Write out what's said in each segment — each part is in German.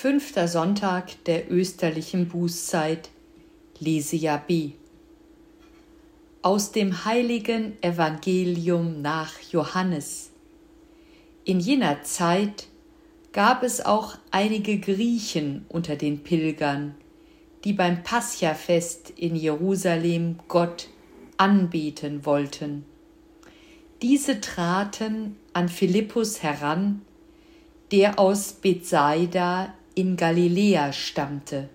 5. Sonntag der österlichen Bußzeit, Lesejahr B. Aus dem heiligen Evangelium nach Johannes. In jener Zeit gab es auch einige Griechen unter den Pilgern, die beim Paschafest in Jerusalem Gott anbeten wollten. Diese traten an Philippus heran, der aus Bethsaida in Galiläa stammte,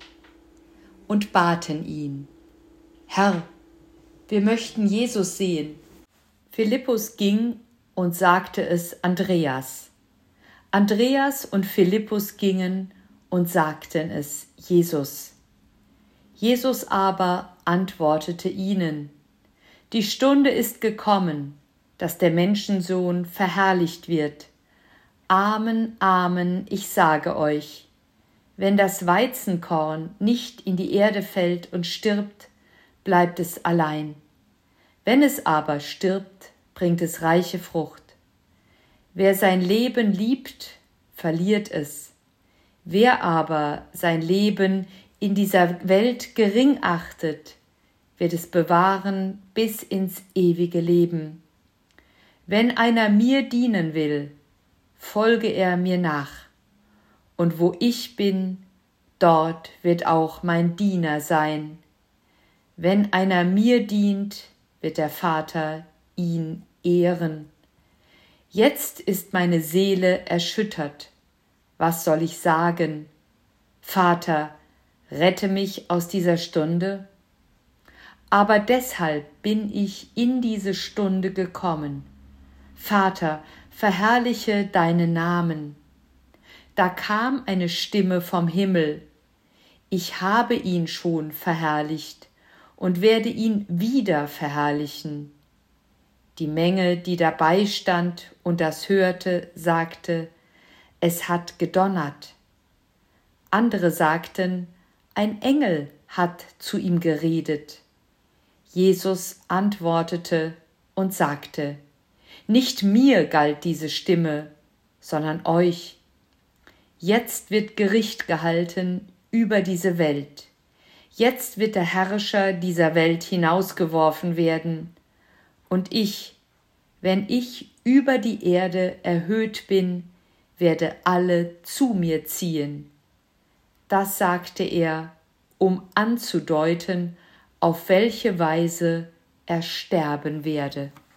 und baten ihn: Herr, wir möchten Jesus sehen. Philippus ging und sagte es Andreas. Andreas und Philippus gingen und sagten es Jesus. Jesus aber antwortete ihnen: Die Stunde ist gekommen, dass der Menschensohn verherrlicht wird. Amen, Amen, ich sage euch, wenn das Weizenkorn nicht in die Erde fällt und stirbt, bleibt es allein. Wenn es aber stirbt, bringt es reiche Frucht. Wer sein Leben liebt, verliert es. Wer aber sein Leben in dieser Welt gering achtet, wird es bewahren bis ins ewige Leben. Wenn einer mir dienen will, folge er mir nach. Und wo ich bin, dort wird auch mein Diener sein. Wenn einer mir dient, wird der Vater ihn ehren. Jetzt ist meine Seele erschüttert. Was soll ich sagen? Vater, rette mich aus dieser Stunde? Aber deshalb bin ich in diese Stunde gekommen. Vater, verherrliche deinen Namen. Da kam eine Stimme vom Himmel: Ich habe ihn schon verherrlicht und werde ihn wieder verherrlichen. Die Menge, die dabei stand und das hörte, sagte: Es hat gedonnert. Andere sagten: Ein Engel hat zu ihm geredet. Jesus antwortete und sagte: Nicht mir galt diese Stimme, sondern euch. Jetzt wird Gericht gehalten über diese Welt. Jetzt wird der Herrscher dieser Welt hinausgeworfen werden. Und ich, wenn ich über die Erde erhöht bin, werde alle zu mir ziehen. Das sagte er, um anzudeuten, auf welche Weise er sterben werde.